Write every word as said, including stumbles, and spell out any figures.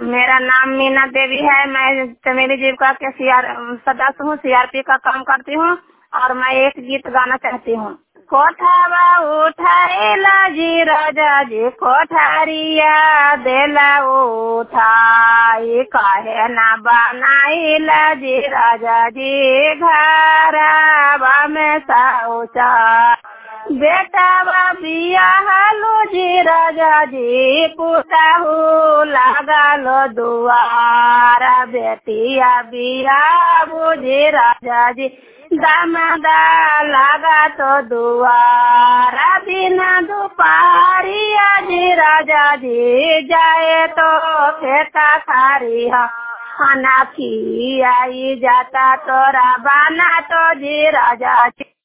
मेरा नाम मीना देवी है। मैं चमेली जीविका के सीआर सदस्य हूँ, सीआरपी का काम करती हूँ और मैं एक गीत गाना चाहती हूँ। कोठावा उठाएला जी राजा जी कोठारिया देला उठाई काहे ना बनाइला जी राजा जी घरवा में शौचा बेटा बिया हालो जी राजा जी पुताहू लगालो दुआरा बेटिया बिया बुझी राजा जी दामादा लगा तो दुआरा बिना दुपारिया जी राजा जी जाए तो खेता खारी खाना खी आई जाता तोरा बना तो जी राजा जी